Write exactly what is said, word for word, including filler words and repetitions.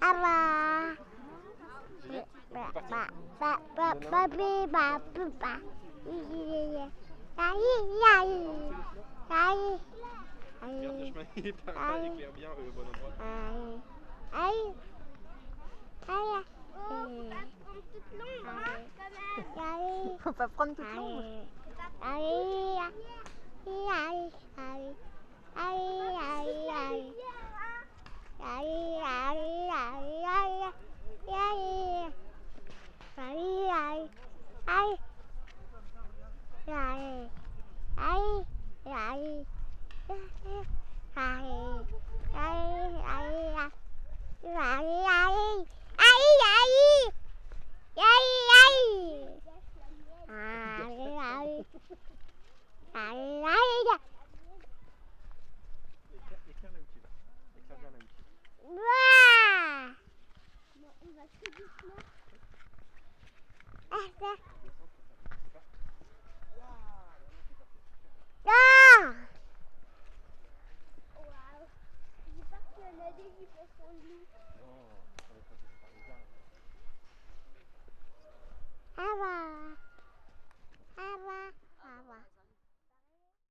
Regarde le chemin, il éclaire bien au bon endroit. Faut pas prendre toute l'ombre. Éclaire là où tu vas. Éclaire bien là où tu vas. On va tout doucement. Waouh. J'ai peur qu'il y en a des qui font son lit.